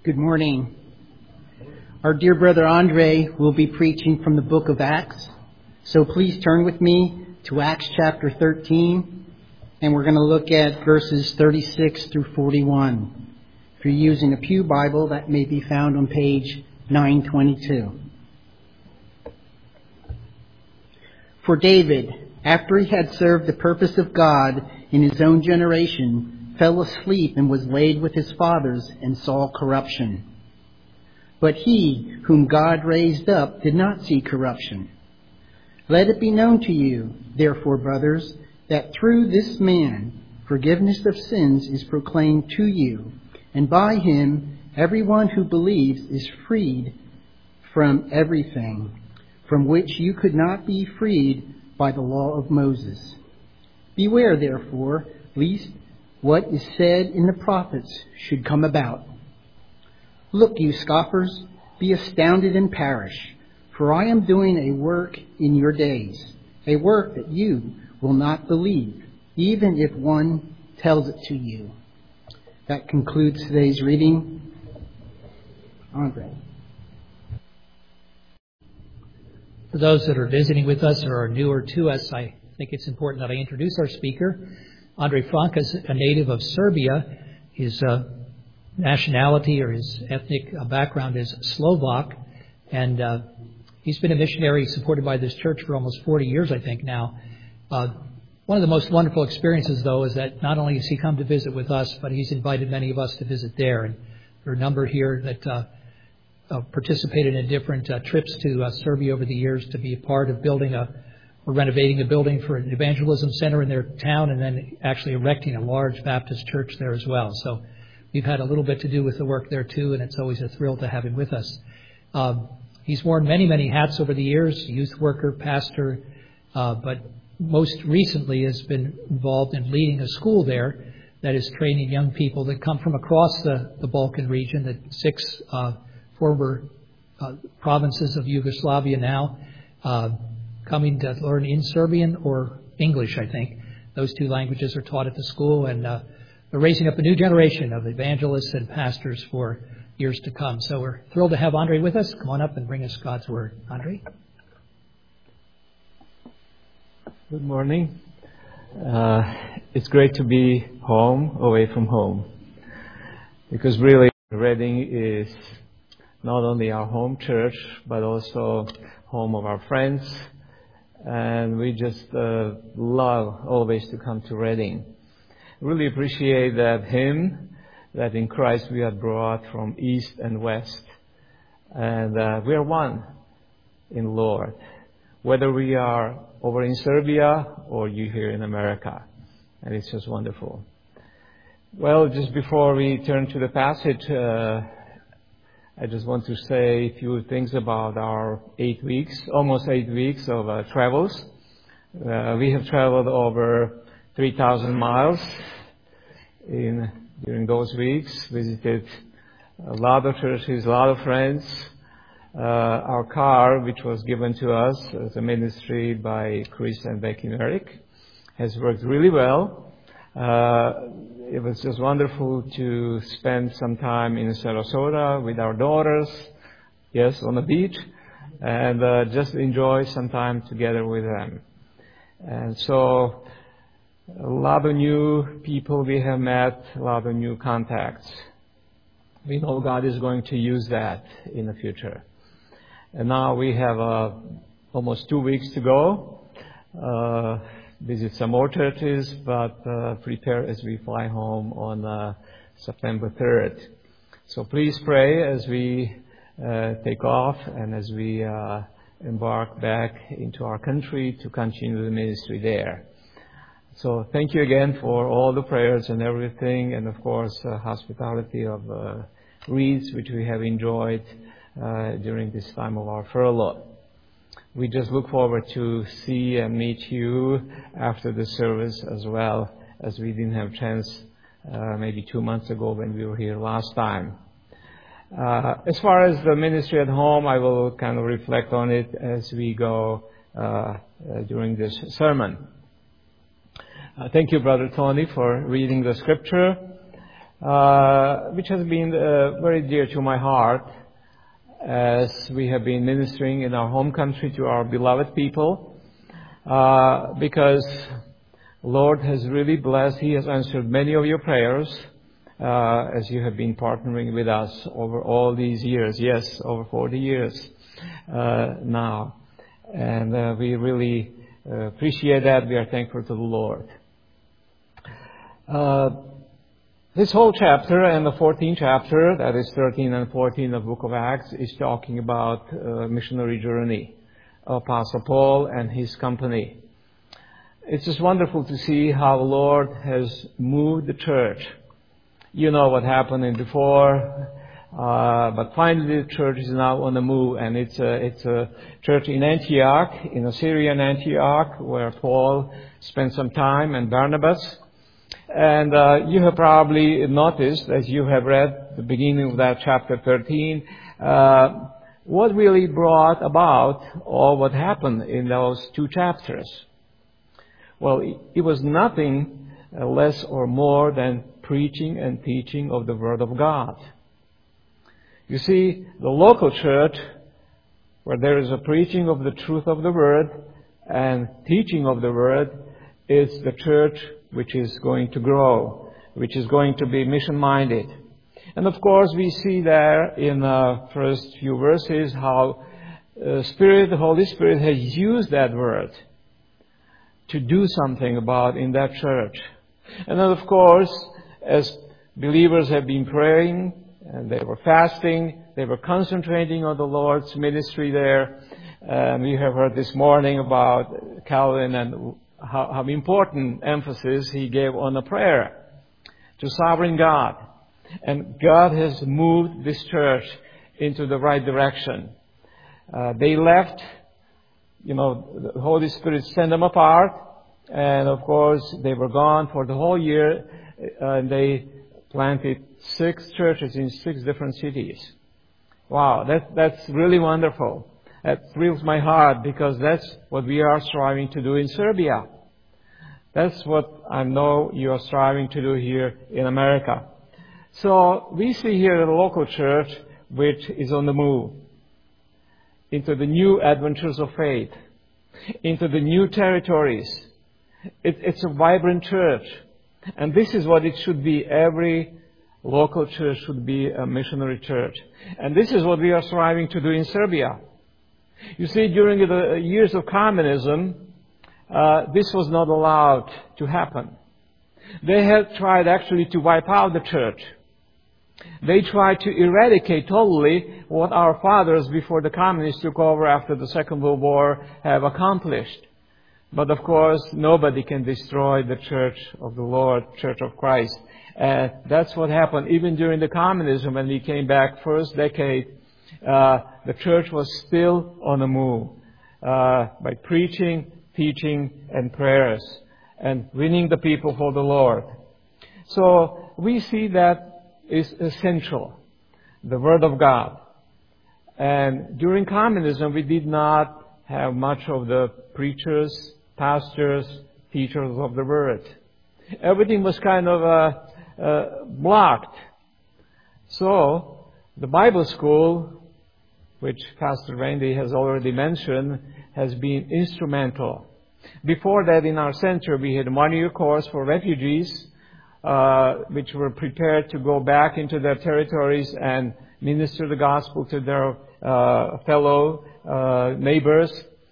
Good morning. Our dear brother Andre will be preaching from the book of Acts. So please turn with me to Acts chapter 13, and we're going to look at verses 36 through 41. If you're using a Pew Bible, that may be found on page 922. For David, after he had served the purpose of God in his own generation, fell asleep and was laid with his fathers and saw corruption. But he whom God raised up did not see corruption. Let it be known to you, therefore, brothers, that through this man forgiveness of sins is proclaimed to you, and by him everyone who believes is freed from everything from which you could not be freed by the law of Moses. Beware, therefore, lest what is said in the prophets should come about. Look, you scoffers, be astounded and perish, for I am doing a work in your days, a work that you will not believe, even if one tells it to you. That concludes today's reading. Andre. For those that are visiting with us or are newer to us, I think it's important that I introduce our speaker. Andre Frank is a native of Serbia. His nationality or his ethnic background is Slovak, and he's been a missionary supported by this church for almost 40 years, I think, now. One of the most wonderful experiences, though, is that not only has he come to visit with us, but he's invited many of us to visit there. And there are a number here that participated in different trips to Serbia over the years to be a part of building or renovating a building for an evangelism center in their town, and then actually erecting a large Baptist church there as well. So we've had a little bit to do with the work there too, and it's always a thrill to have him with us. He's worn many, many hats over the years, youth worker, pastor, but most recently has been involved in leading a school there that is training young people that come from across the Balkan region, the 6 former provinces of Yugoslavia now, coming to learn in Serbian or English, I think. Those 2 languages are taught at the school, and they're raising up a new generation of evangelists and pastors for years to come. So we're thrilled to have Andre with us. Come on up and bring us God's Word. Andre? Good morning. It's great to be home, away from home. Because really, Reading is not only our home church, but also home of our friends. And we just love always to come to Reading. Really appreciate that hymn that in Christ we are brought from east and west. And we are one in Lord. Whether we are over in Serbia or you here in America. And it's just wonderful. Well, just before we turn to the passage, I just want to say a few things about our almost 8 weeks of travels. We have traveled over 3,000 miles during those weeks, visited a lot of churches, a lot of friends. Our car, which was given to us as a ministry by Chris and Becky Merrick, has worked really well. It was just wonderful to spend some time in Sarasota with our daughters, yes, on the beach, and just enjoy some time together with them. And so a lot of new people we have met, a lot of new contacts. We know God is going to use that in the future. And now we have almost 2 weeks to go. Visit some more churches, but prepare as we fly home on September 3rd. So please pray as we take off and as we embark back into our country to continue the ministry there. So thank you again for all the prayers and everything, and of course hospitality of Reeds, which we have enjoyed during this time of our furlough. We just look forward to see and meet you after the service as well, as we didn't have a chance maybe 2 months ago when we were here last time. As far as the ministry at home, I will kind of reflect on it as we go during this sermon. Thank you, Brother Tony, for reading the scripture. which has been very dear to my heart as we have been ministering in our home country to our beloved people, because Lord has really blessed. He has answered many of your prayers as you have been partnering with us over all these years. Yes, over 40 years now. And we really appreciate that. We are thankful to the Lord. This whole chapter and the 14th chapter, that is 13 and 14 of the book of Acts, is talking about missionary journey of Apostle Paul and his company. It's just wonderful to see how the Lord has moved the church. You know what happened in before, but finally the church is now on the move, and it's a church in Antioch, in Syrian Antioch, where Paul spent some time, and Barnabas. And you have probably noticed, as you have read the beginning of that chapter 13, what really brought about all what happened in those two chapters. Well, it was nothing less or more than preaching and teaching of the Word of God. You see, the local church, where there is a preaching of the truth of the Word and teaching of the Word, is the church which is going to grow, which is going to be mission-minded. And of course, we see there in the first few verses how the Holy Spirit has used that Word to do something about in that church. And then, of course, as believers have been praying, and they were fasting, they were concentrating on the Lord's ministry there. We have heard this morning about Calvin and how important emphasis he gave on the prayer to sovereign God. And God has moved this church into the right direction. They left, the Holy Spirit sent them apart, and of course they were gone for the whole year, and they planted 6 churches in 6 different cities. Wow, that's really wonderful. That thrills my heart, because that's what we are striving to do in Serbia. That's what I know you are striving to do here in America. So we see here the local church which is on the move into the new adventures of faith, into the new territories. It's a vibrant church. And this is what it should be. Every local church should be a missionary church. And this is what we are striving to do in Serbia. You see, during the years of communism, this was not allowed to happen. They had tried actually to wipe out the church. They tried to eradicate totally what our fathers before the communists took over after the Second World War have accomplished. But of course, nobody can destroy the church of the Lord, church of Christ. And that's what happened even during the communism. When we came back first decade, the church was still on the move by preaching, teaching, and prayers, and winning the people for the Lord. So we see that is essential, the Word of God. And during communism, we did not have much of the preachers, pastors, teachers of the Word. Everything was kind of blocked. So the Bible school, which Pastor Randy has already mentioned, has been instrumental. Before that, in our center, we had a 1-year course for refugees, which were prepared to go back into their territories and minister the gospel to their fellow neighbors.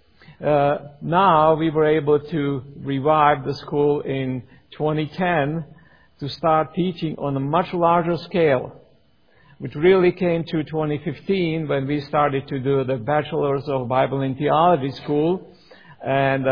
Now we were able to revive the school in 2010 to start teaching on a much larger scale, which really came to 2015 when we started to do the Bachelor's of Bible and Theology school. And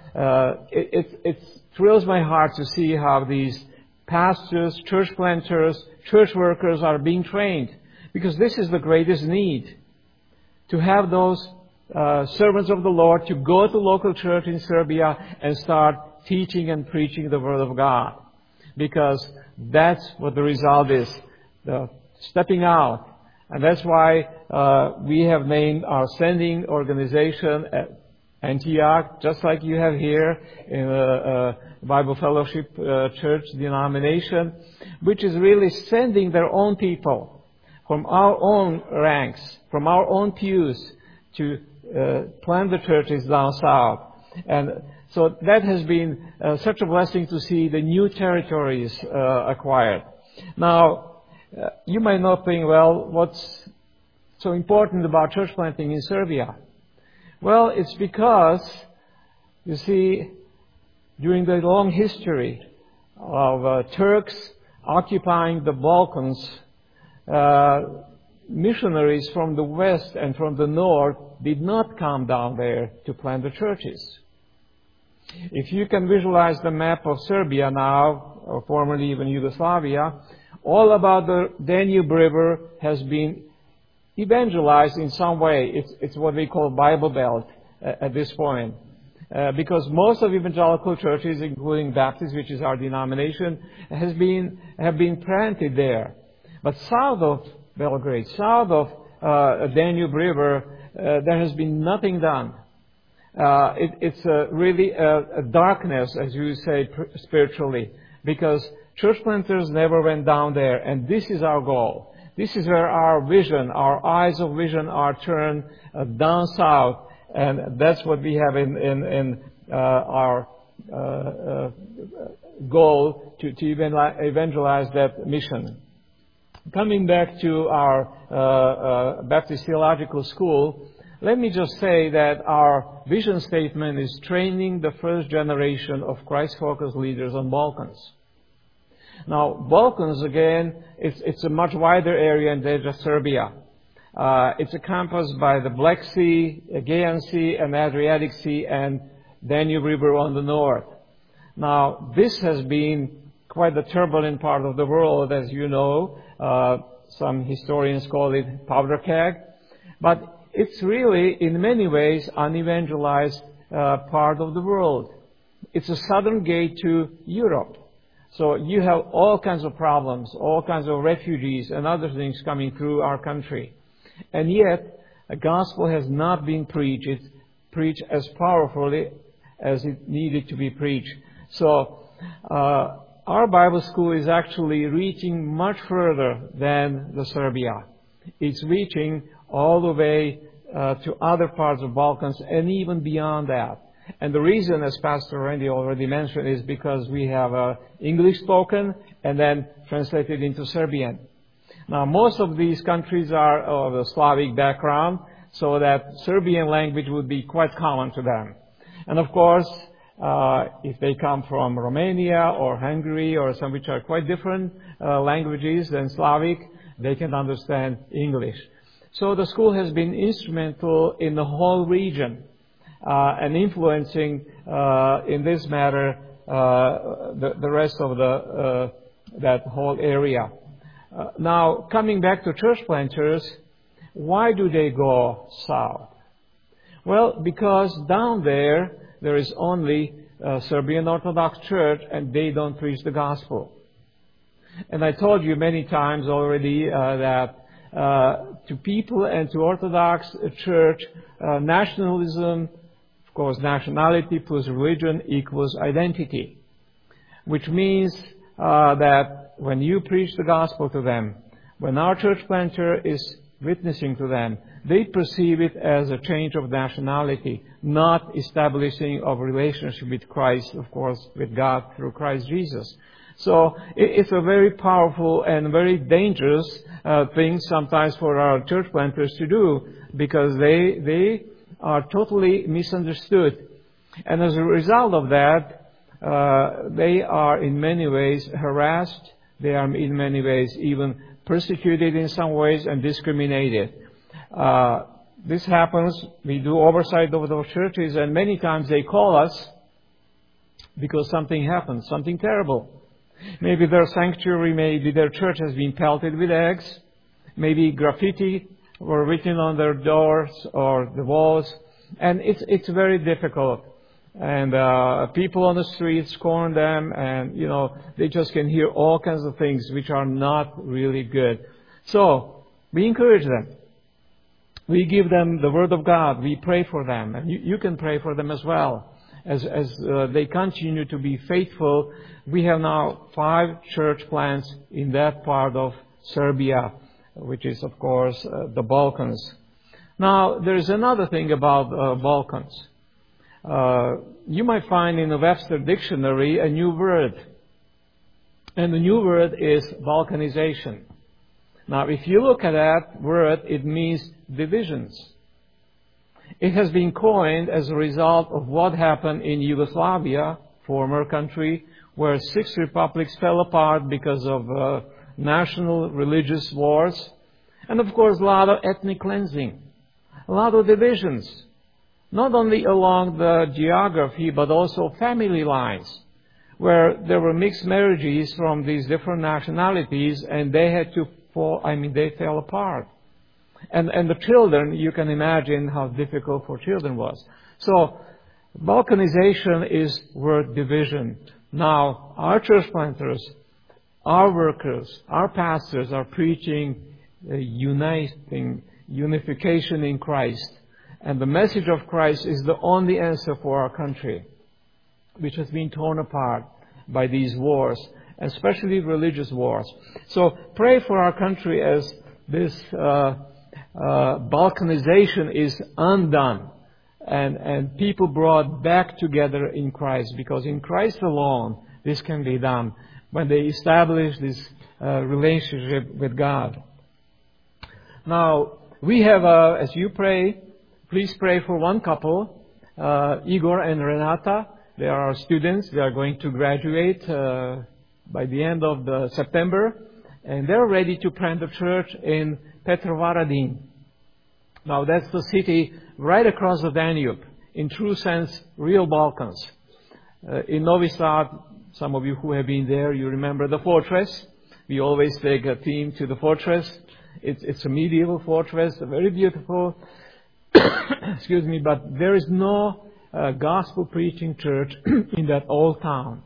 it thrills my heart to see how these pastors, church planters, church workers are being trained, because this is the greatest need, to have those servants of the Lord to go to local church in Serbia and start teaching and preaching the Word of God, because that's what the result is, the stepping out. And that's why we have named our sending organization Antioch, just like you have here in a Bible Fellowship Church denomination, which is really sending their own people from our own ranks, from our own pews, to plant the churches down south. And so that has been such a blessing to see the new territories acquired. Now, you might not think, well, what's so important about church planting in Serbia? Well, it's because, you see, during the long history of Turks occupying the Balkans, missionaries from the west and from the north did not come down there to plant the churches. If you can visualize the map of Serbia now, or formerly even Yugoslavia, all about the Danube River has been evangelized in some way. It's what we call Bible Belt at this point. Because most of evangelical churches, including Baptist, which is our denomination, have been planted there. But south of Belgrade, south of Danube River, there has been nothing done. It's really a darkness, as you say, spiritually, because church planters never went down there, and this is our goal. This is where our vision, our eyes of vision are turned down south, and that's what we have in our goal to evangelize that mission. Coming back to our Baptist Theological School, let me just say that our vision statement is training the first generation of Christ-focused leaders on Balkans. Now, Balkans, again, it's a much wider area than just Serbia. It's encompassed by the Black Sea, Aegean Sea, and Adriatic Sea, and Danube River on the north. Now, this has been quite the turbulent part of the world, as you know. Some historians call it powder keg. But it's really, in many ways, unevangelized part of the world. It's a southern gate to Europe. So you have all kinds of problems, all kinds of refugees and other things coming through our country. And yet, the gospel has not been preached as powerfully as it needed to be preached. So, our Bible school is actually reaching much further than the Serbia. It's reaching all the way to other parts of Balkans and even beyond that. And the reason, as Pastor Randy already mentioned, is because we have English spoken and then translated into Serbian. Now, most of these countries are of a Slavic background, so that Serbian language would be quite common to them. And of course, if they come from Romania or Hungary or some which are quite different languages than Slavic, they can understand English. So the school has been instrumental in the whole region and influencing in this matter the rest of that whole area. Now, coming back to church planters, why do they go south? Well, because down there is only a Serbian Orthodox Church, and they don't preach the gospel. And I told you many times already that to people and to Orthodox Church, nationalism, of course, nationality plus religion equals identity, which means that when you preach the gospel to them, when our church planter is witnessing to them, they perceive it as a change of nationality, not establishing of relationship with Christ, of course, with God through Christ Jesus. So it's a very powerful and very dangerous thing sometimes for our church planters to do, because they are totally misunderstood. And as a result of that, they are in many ways harassed. They are in many ways even persecuted in some ways and discriminated. This happens. We do oversight of those churches, and many times they call us because something happened, something terrible. Maybe their sanctuary, maybe their church has been pelted with eggs. Maybe graffiti were written on their doors or the walls. And it's very difficult. And people on the streets scorn them, and, they just can hear all kinds of things which are not really good. So, we encourage them. We give them the Word of God. We pray for them. And you can pray for them as well. As they continue to be faithful, we have now 5 church plants in that part of Serbia, which is, of course, the Balkans. Now, there is another thing about Balkans. You might find in the Webster Dictionary a new word. And the new word is balkanization. Now, if you look at that word, it means divisions. It has been coined as a result of what happened in Yugoslavia, former country, where 6 republics fell apart because of national religious wars. And of course, a lot of ethnic cleansing, a lot of divisions, not only along the geography, but also family lines, where there were mixed marriages from these different nationalities, and they had to they fell apart. And the children, you can imagine how difficult for children was. So, balkanization is word division. Now, our church planters, our workers, our pastors are preaching unification in Christ. And the message of Christ is the only answer for our country, which has been torn apart by these wars, especially religious wars. So pray for our country as this balkanization is undone and people brought back together in Christ, because in Christ alone this can be done when they establish this relationship with God. Now, we have, as you pray, please pray for one couple, Igor and Renata. They are our students. They are going to graduate by the end of September, and they're ready to plant a church in Petrovaradin. Now, that's the city right across the Danube, in true sense, real Balkans. In Novi Sad, some of you who have been there, you remember the fortress. We always take a team to the fortress. It's a medieval fortress, very beautiful. Excuse me, but there is no gospel preaching church in that old town.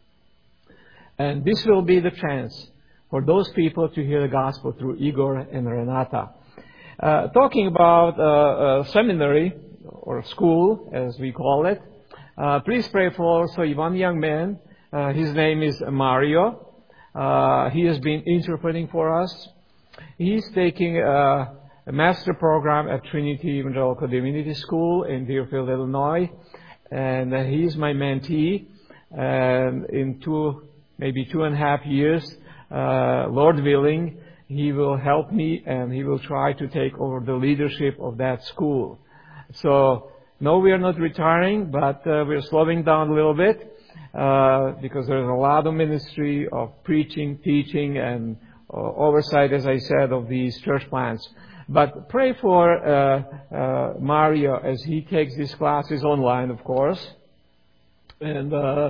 And this will be the chance for those people to hear the gospel through Igor and Renata. Talking about seminary, or school, as we call it, please pray for also one young man. His name is Mario. He has been interpreting for us. He's taking a master program at Trinity Evangelical Divinity School in Deerfield, Illinois. And he's my mentee. And in maybe 2.5 years, Lord willing, he will help me and he will try to take over the leadership of that school. So, no, we are not retiring, but we're slowing down a little bit because there's a lot of ministry of preaching, teaching, and oversight, as I said, of these church plants. But pray for Mario as he takes these classes online, of course. And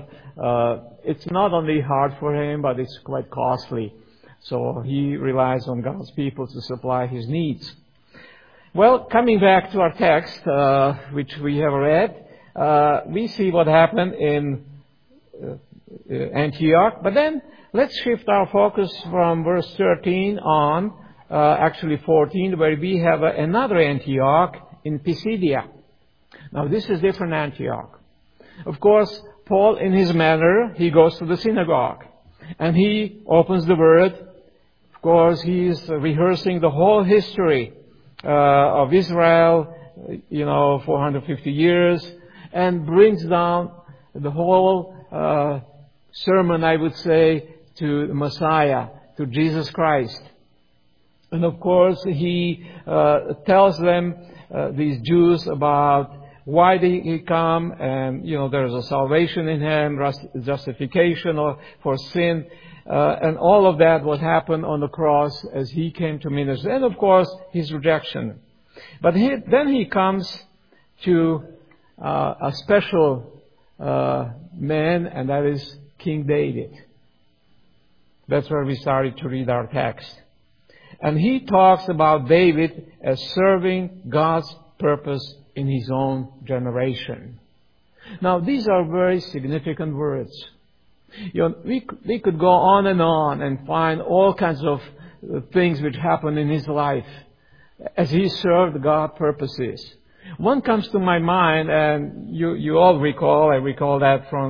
it's not only hard for him, but it's quite costly. So he relies on God's people to supply his needs. Well, coming back to our text, which we have read, we see what happened in Antioch. But then let's shift our focus from verse 13 on, actually 14, where we have another Antioch in Pisidia. Now, this is different Antioch. Of course, Paul, in his manner, he goes to the synagogue and he opens the Word. Of course, he is rehearsing the whole history of Israel, 450 years, and brings down the whole sermon, I would say, to the Messiah, to Jesus Christ. And of course, he tells them, these Jews, about why he come, and there's a salvation in him, justification for sin, and all of that what happened on the cross as he came to minister, and of course his rejection. But then he comes to a special man, and that is King David. That's where we started to read our text. And he talks about David as serving God's purpose in his own generation. Now, these are very significant words. We could go on and find all kinds of things which happened in his life. as he served God's purposes. One comes to my mind, and you all recall, I recall that from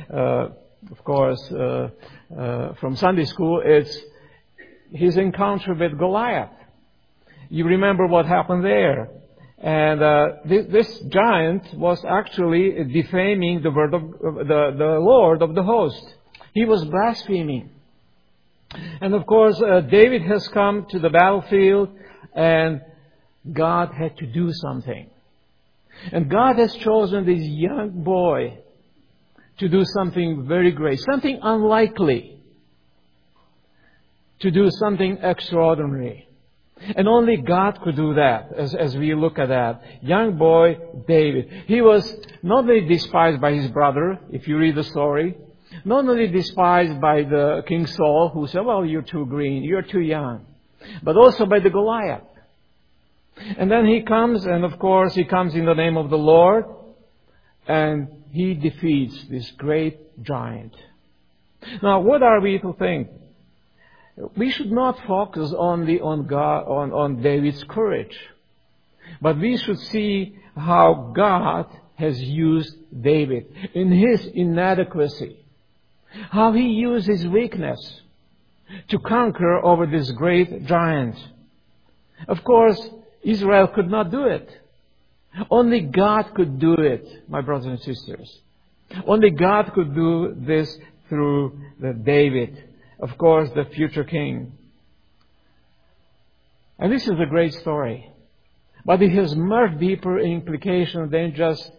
from Sunday school, it's his encounter with Goliath. You remember what happened there. And this giant was actually defaming the word of the Lord of the host. He was blaspheming. And of course, David has come to the battlefield, and God had to do something. And God has chosen this young boy to do something very great, something unlikely, to do something extraordinary. And only God could do that, as we look at that. Young boy, David. He was not only despised by his brother, if you read the story, not only despised by the King Saul, who said, well, you're too green, you're too young, but also by the Goliath. And then he comes, and of course he comes in the name of the Lord, and he defeats this great giant. Now, what are we to think? We should not focus only on God, on David's courage, but we should see how God has used David in his inadequacy, how he used his weakness to conquer over this great giant. Of course, Israel could not do it. Only God could do it, my brothers and sisters. Only God could do this through David, of course, the future king. And this is a great story. But it has much deeper implications than just,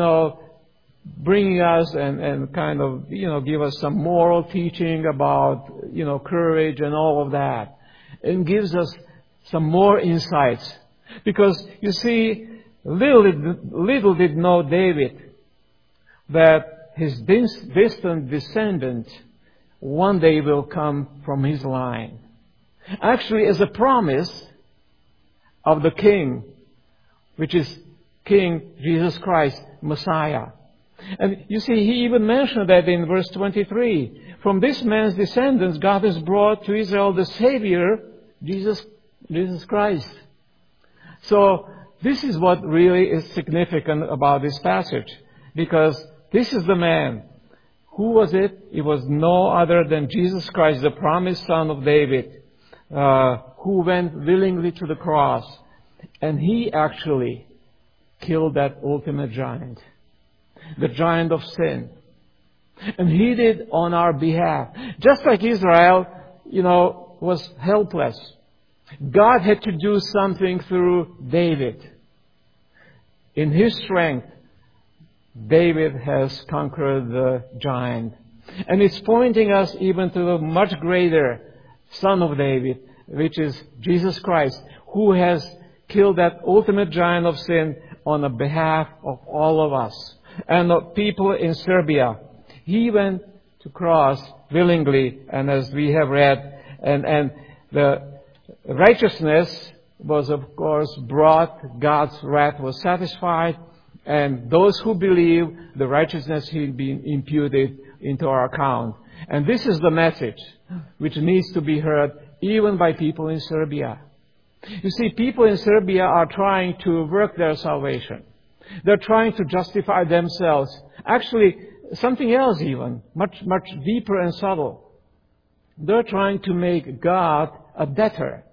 bringing us and kind of, give us some moral teaching about, courage and all of that. It gives us some more insights. Because, you see, little did know David that his distant descendant one day will come from his line. Actually, as a promise of the King, which is King Jesus Christ, Messiah. And you see, he even mentioned that in verse 23. From this man's descendants, God has brought to Israel the Savior, Jesus Christ. So, this is what really is significant about this passage. Because this is the man. Who was it? It was no other than Jesus Christ, the promised son of David, who went willingly to the cross. And he actually killed that ultimate giant, the giant of sin. And he did on our behalf. Just like Israel, was helpless. God had to do something through David. In his strength, David has conquered the giant. And it's pointing us even to the much greater Son of David, which is Jesus Christ, who has killed that ultimate giant of sin on the behalf of all of us. And the people in Serbia, he went to cross willingly, and as we have read, and the righteousness was, of course, brought. God's wrath was satisfied. And those who believe, the righteousness will be imputed into our account. And this is the message which needs to be heard even by people in Serbia. You see, people in Serbia are trying to work their salvation. They're trying to justify themselves. Actually, something else even, much deeper and subtle. They're trying to make God a debtor.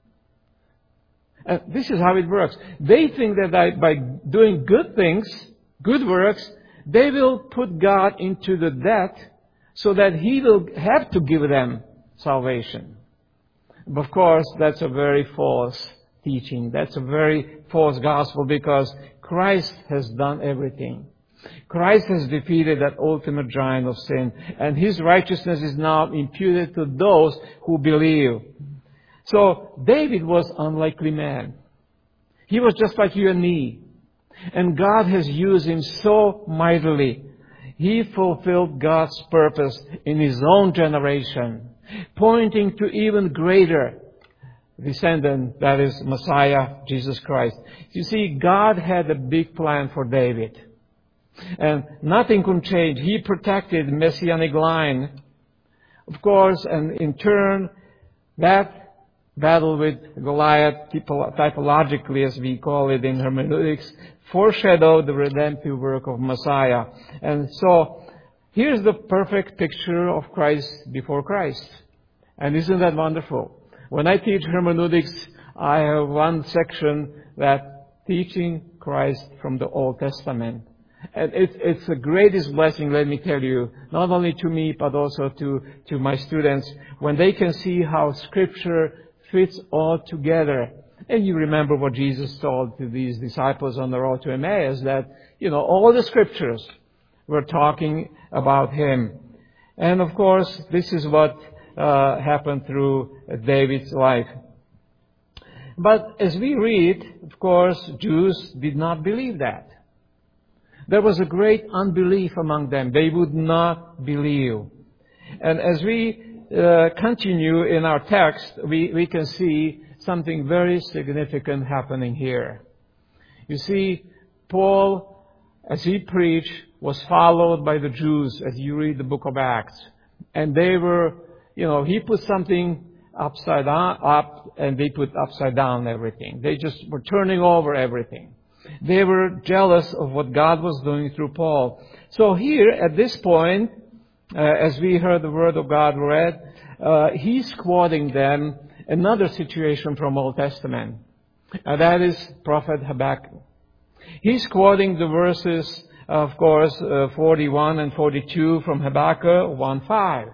And this is how it works. They think that by doing good things, good works, they will put God into the debt so that He will have to give them salvation. Of course, that's a very false teaching. That's a very false gospel, because Christ has done everything. Christ has defeated that ultimate giant of sin, and His righteousness is now imputed to those who believe. So, David was an unlikely man. He was just like you and me. And God has used him so mightily. He fulfilled God's purpose in his own generation, pointing to even greater descendant, that is Messiah, Jesus Christ. You see, God had a big plan for David. And nothing could change. He protected the Messianic line, of course, and in turn, that battle with Goliath, typologically as we call it in hermeneutics, foreshadowed the redemptive work of Messiah. And so, here's the perfect picture of Christ before Christ. And isn't that wonderful? When I teach hermeneutics, I have one section that teaching Christ from the Old Testament. And it's the greatest blessing, let me tell you, not only to me, but also to my students, when they can see how Scripture fits all together. And you remember what Jesus told to these disciples on the road to Emmaus, that, all the Scriptures were talking about Him. And of course, this is what happened through David's life. But as we read, of course, Jews did not believe that. There was a great unbelief among them. They would not believe. And as we continue in our text, we can see something very significant happening here. You see, Paul, as he preached, was followed by the Jews as you read the book of Acts. And they were, he put something upside down, up, and they put upside down everything. They just were turning over everything. They were jealous of what God was doing through Paul. So here, at this point, as we heard the Word of God read, he's quoting them another situation from Old Testament. And that is Prophet Habakkuk. He's quoting the verses, of course, 41 and 42 from Habakkuk 1:5.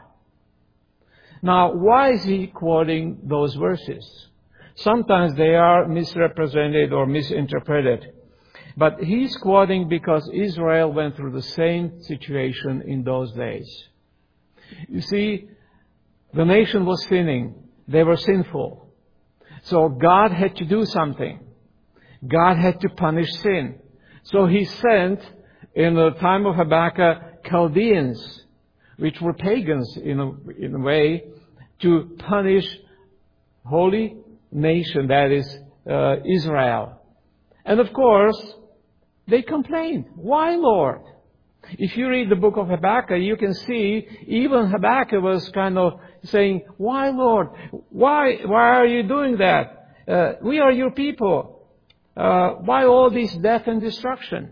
Now, why is he quoting those verses? Sometimes they are misrepresented or misinterpreted. But he's quoting because Israel went through the same situation in those days. You see, the nation was sinning. They were sinful. So God had to do something. God had to punish sin. So He sent, in the time of Habakkuk, Chaldeans, which were pagans in a way, to punish holy nation, that is Israel. And of course, they complained. Why, Lord? If you read the book of Habakkuk, you can see even Habakkuk was kind of saying, why, Lord? Why are you doing that? We are your people. Why all this death and destruction?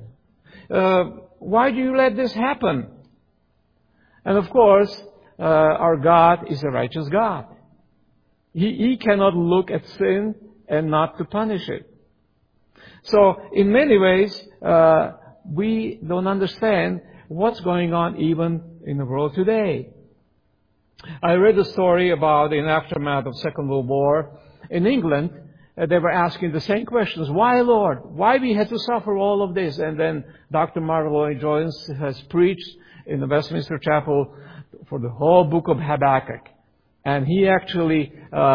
Why do you let this happen? And of course, our God is a righteous God. He cannot look at sin and not to punish it. So, in many ways, we don't understand what's going on even in the world today. I read a story about in aftermath of Second World War in England. They were asking the same questions. Why, Lord? Why we had to suffer all of this? And then Dr. Martyn Lloyd-Jones has preached in the Westminster Chapel for the whole book of Habakkuk. And he actually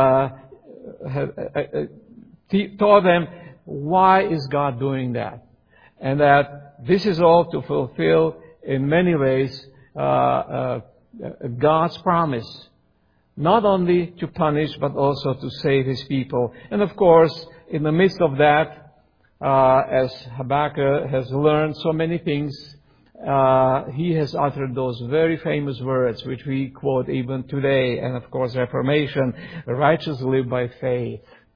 taught them, why is God doing that? And that this is all to fulfill, in many ways, God's promise. Not only to punish, but also to save His people. And of course, in the midst of that, as Habakkuk has learned so many things, he has uttered those very famous words which we quote even today, and of course Reformation, the righteous live by faith.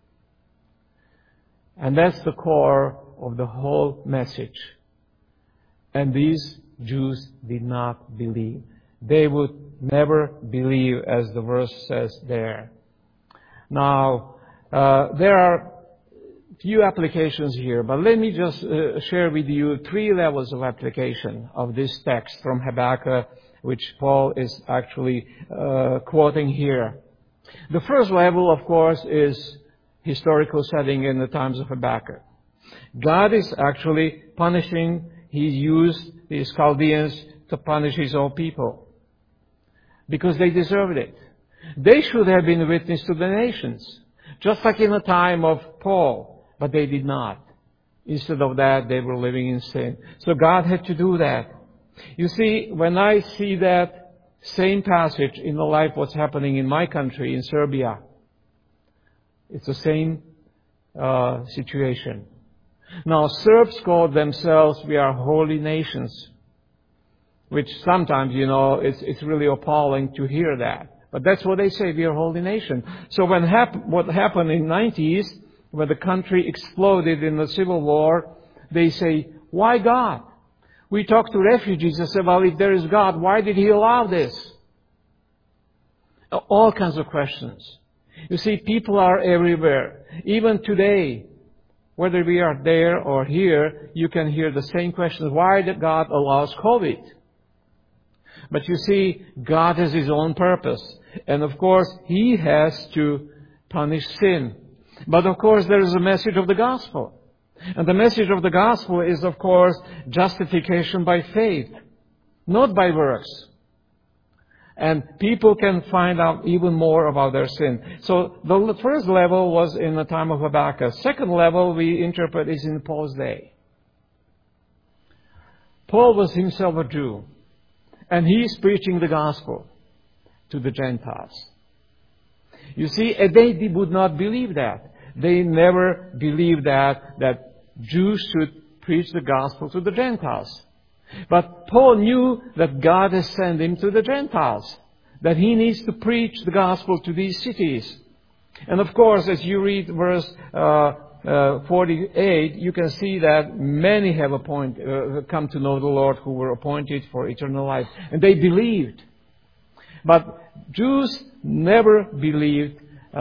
And that's the core of the whole message. And these Jews did not believe. They would never believe, as the verse says there. Now, there are few applications here, but let me just share with you 3 levels of application of this text from Habakkuk, which Paul is actually quoting here. The first level, of course, is historical setting in the times of Habakkuk. God is actually punishing. He used these Chaldeans to punish His own people because they deserved it. They should have been a witness to the nations, just like in the time of Paul, but they did not. Instead of that, they were living in sin. So God had to do that. You see, when I see that same passage in the life what's happening in my country, in Serbia, it's the same situation. Now, Serbs call themselves, we are holy nations, which sometimes, it's really appalling to hear that. But that's what they say, we are a holy nation. So what happened in the 90s, when the country exploded in the civil war, they say, why God? We talked to refugees and said, well, if there is God, why did He allow this? All kinds of questions. You see, people are everywhere. Even today, whether we are there or here, you can hear the same questions. Why did God allow COVID? But you see, God has His own purpose. And of course, He has to punish sin. But of course, there is a message of the gospel. And the message of the gospel is, of course, justification by faith, not by works. And people can find out even more about their sin. So the first level was in the time of Habakkuk. Second level we interpret is in Paul's day. Paul was himself a Jew. And he is preaching the gospel to the Gentiles. You see, they would not believe that. They never believed that Jews should preach the gospel to the Gentiles. But Paul knew that God has sent him to the Gentiles, that he needs to preach the gospel to these cities. And of course, as you read verse 48, you can see that many have come to know the Lord who were appointed for eternal life. And they believed. But Jews never believed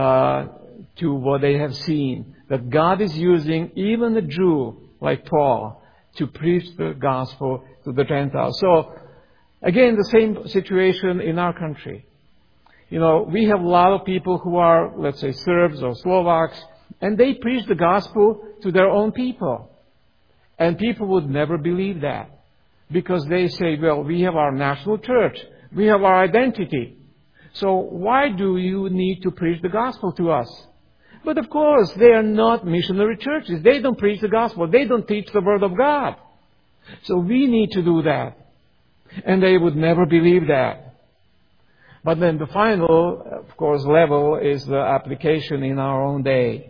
to what they have seen, that God is using even a Jew like Paul to preach the gospel to the Gentiles. So, again, the same situation in our country. You know, we have a lot of people who are, let's say, Serbs or Slovaks, and they preach the gospel to their own people. And people would never believe that. Because they say, well, we have our national church. We have our identity. So why do you need to preach the gospel to us? But of course, they are not missionary churches. They don't preach the gospel. They don't teach the Word of God. So we need to do that. And they would never believe that. But then the final, of course, level is the application in our own day.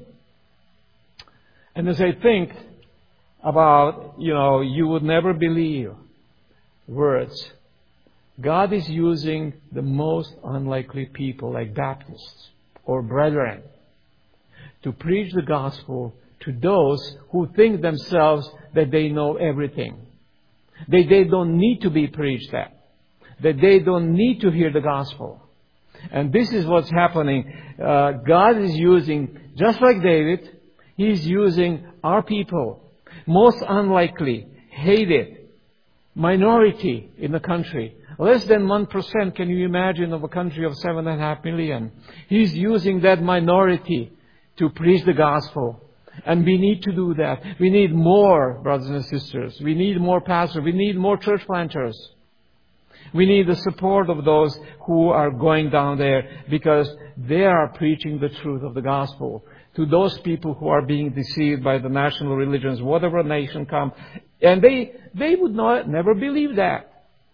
And as I think about, you would never believe words. God is using the most unlikely people like Baptists or brethren to preach the gospel to those who think themselves that they know everything. They don't need to be preached at. That they don't need to hear the gospel. And this is what's happening. God is using, just like David, He's using our people, most unlikely, hated, minority in the country. Less than 1%, can you imagine, of a country of 7.5 million. He's using that minority to preach the gospel. And we need to do that. We need more, brothers and sisters. We need more pastors. We need more church planters. We need the support of those who are going down there because they are preaching the truth of the gospel to those people who are being deceived by the national religions, whatever nation come. And they would never believe that.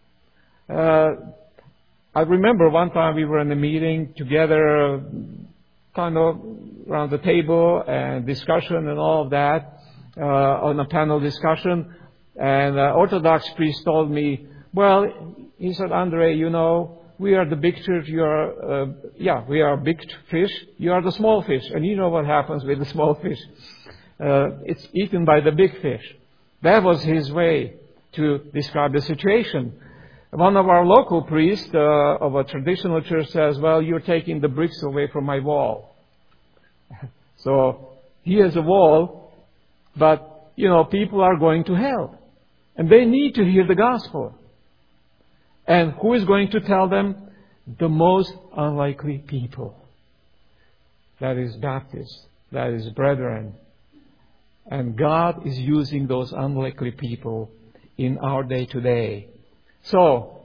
I remember one time we were in a meeting together, kind of around the table and discussion and all of that, on a panel discussion. And Orthodox priest told me, well, he said, Andrei, we are the big church, we are a big fish, you are the small fish. And you know what happens with the small fish. It's eaten by the big fish. That was his way to describe the situation. One of our local priests of a traditional church says, well, you're taking the bricks away from my wall. So he has a wall, but, people are going to hell. And they need to hear the gospel. And who is going to tell them? The most unlikely people. That is Baptists. That is brethren. And God is using those unlikely people in our day today. So,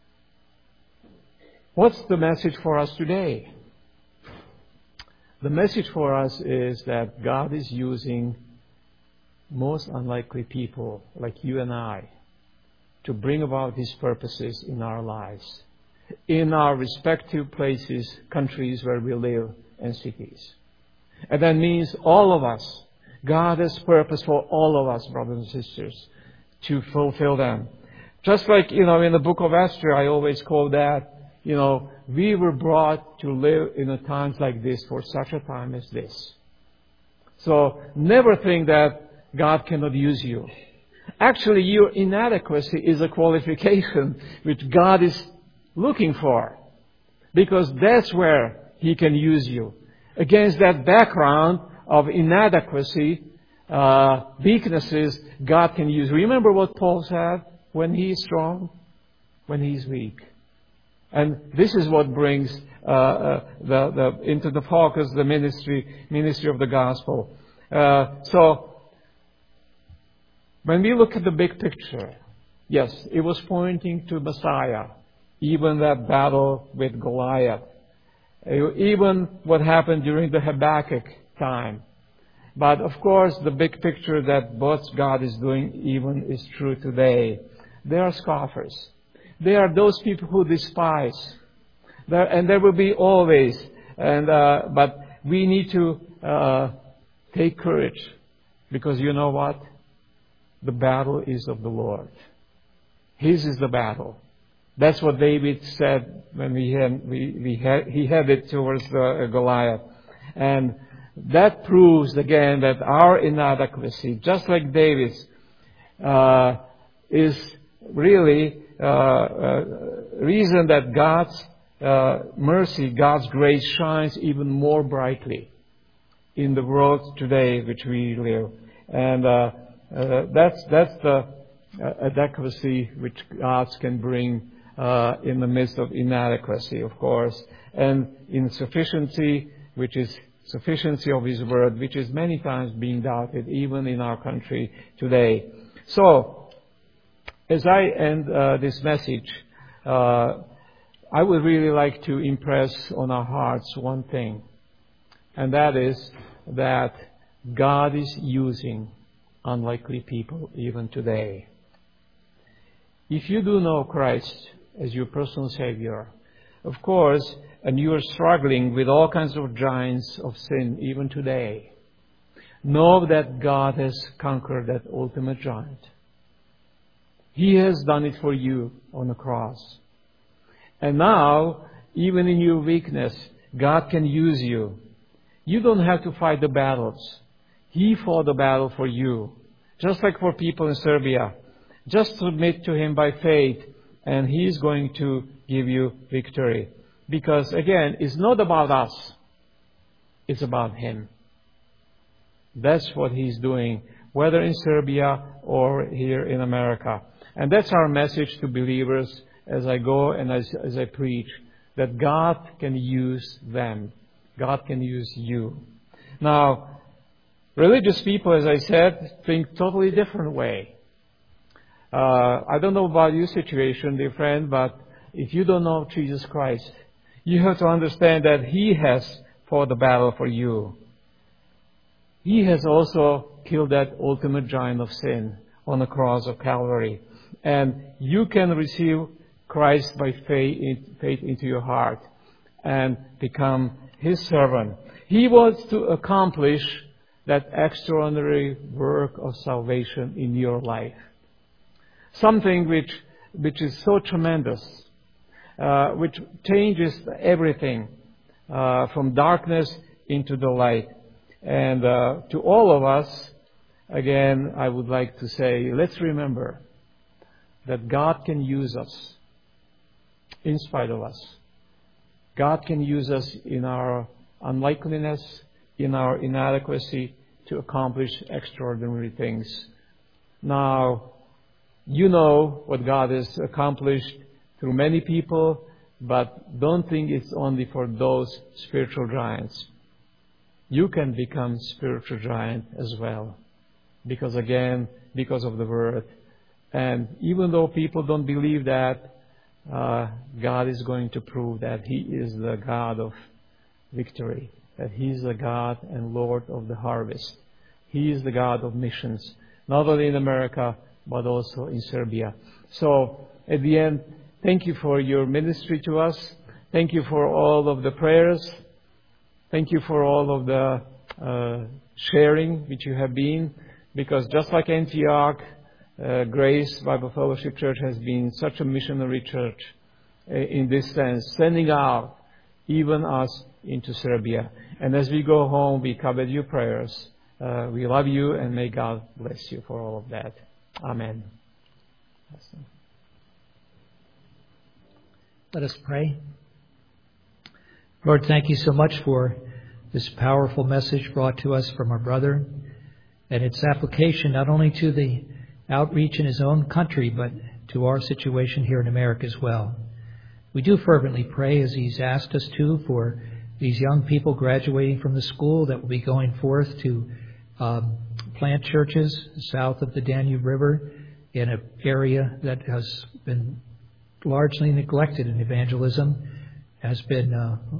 what's the message for us today? The message for us is that God is using most unlikely people like you and I to bring about His purposes in our lives, in our respective places, countries where we live, and cities. And that means all of us. God has purpose for all of us, brothers and sisters, to fulfill them. Just like, in the book of Esther, I always call that, we were brought to live in a times like this for such a time as this. So never think that God cannot use you. Actually, your inadequacy is a qualification which God is looking for, because that's where He can use you. Against that background of inadequacy, weaknesses, God can use. Remember what Paul said? When he is strong, when he is weak. And this is what brings into the focus the ministry of the gospel. So when we look at the big picture, yes, it was pointing to Messiah. Even that battle with Goliath. Even what happened during the Habakkuk time. But of course, the big picture that what God is doing even is true today. There are scoffers. There are those people who despise. And there will be always. But we need to take courage. Because you know what? The battle is of the Lord. His is the battle. That's what David said when he headed towards the Goliath. And that proves again that our inadequacy, just like David's, is really reason that God's mercy, God's grace shines even more brightly in the world today which we live. And that's the adequacy which God can bring in the midst of inadequacy, of course, and in sufficiency, which is sufficiency of His Word, which is many times being doubted even in our country today. So, as I end this message, I would really like to impress on our hearts one thing, and that is that God is using unlikely people even today. If you do know Christ as your personal Savior, of course, and you are struggling with all kinds of giants of sin even today, know that God has conquered that ultimate giant. He has done it for you on the cross. And now, even in your weakness, God can use you. You don't have to fight the battles. He fought the battle for you. Just like for people in Serbia. Just submit to Him by faith, and He is going to give you victory. Because, again, it's not about us. It's about Him. That's what He's doing, whether in Serbia or here in America. And that's our message to believers as I go and as I preach, that God can use them. God can use you. Now, religious people, as I said, think totally different way. I don't know about your situation, dear friend, but if you don't know Jesus Christ, you have to understand that He has fought the battle for you. He has also killed that ultimate giant of sin on the cross of Calvary. And you can receive Christ by faith into your heart and become His servant. He wants to accomplish that extraordinary work of salvation in your life. Something which is so tremendous, which changes everything from darkness into the light. And to all of us, again, I would like to say, let's remember that God can use us in spite of us. God can use us in our unlikeliness, in our inadequacy to accomplish extraordinary things. Now, you know what God has accomplished through many people, but don't think it's only for those spiritual giants. You can become spiritual giant as well. Because again, because of the Word. And even though people don't believe that, God is going to prove that He is the God of victory. That He is the God and Lord of the harvest. He is the God of missions. Not only in America, but also in Serbia. So, at the end, thank you for your ministry to us. Thank you for all of the prayers. Thank you for all of the sharing which you have been. Because just like Antioch, Grace Bible Fellowship Church has been such a missionary church. in this sense, sending out even us into Serbia. And as we go home, we covet your prayers. We love you, and may God bless you for all of that. Amen. Let us pray. Lord, thank you so much for this powerful message brought to us from our brother and its application not only to the outreach in his own country, but to our situation here in America as well. We do fervently pray, as he's asked us to, for these young people graduating from the school that will be going forth to plant churches south of the Danube River in an area that has been largely neglected in evangelism, has been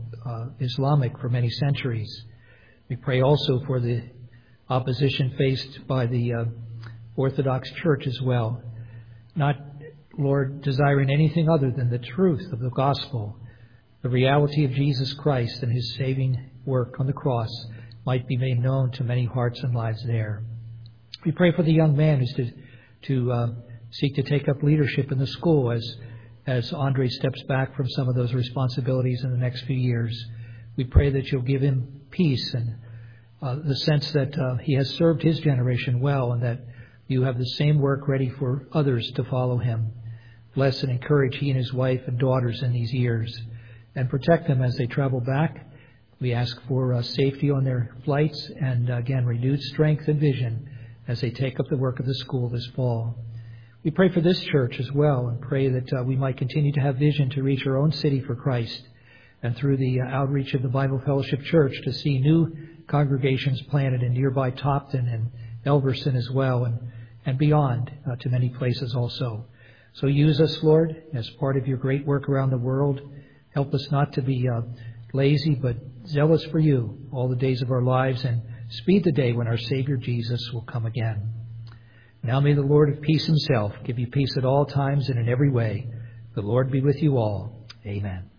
Islamic for many centuries. We pray also for the opposition faced by the Orthodox Church as well, not, Lord, desiring anything other than the truth of the gospel, the reality of Jesus Christ and his saving work on the cross might be made known to many hearts and lives there. We pray for the young man who's to seek to take up leadership in the school as Andre steps back from some of those responsibilities in the next few years. We pray that you'll give him peace and the sense that he has served his generation well, and that you have the same work ready for others to follow him. Bless and encourage he and his wife and daughters in these years, and protect them as they travel back. We ask for safety on their flights, and again, renewed strength and vision as they take up the work of the school this fall. We pray for this church as well, and pray that we might continue to have vision to reach our own city for Christ, and through the outreach of the Bible Fellowship Church to see new congregations planted in nearby Topton and Elverson as well, and beyond to many places also. So use us, Lord, as part of your great work around the world. Help us not to be lazy, but zealous for you all the days of our lives, and speed the day when our Savior Jesus will come again. Now may the Lord of peace himself give you peace at all times and in every way. The Lord be with you all. Amen.